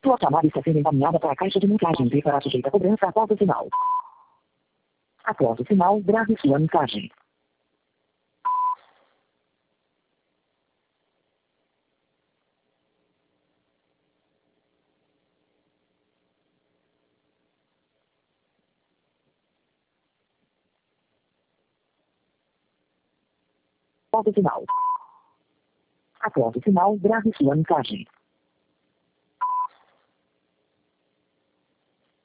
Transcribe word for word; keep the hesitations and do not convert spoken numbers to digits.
Sua chamada está sendo encaminhada para a caixa de mensagem e será sujeita a cobrança após o sinal. Após o sinal, grave sua mensagem. Após o sinal. Após o sinal, grave sua mensagem.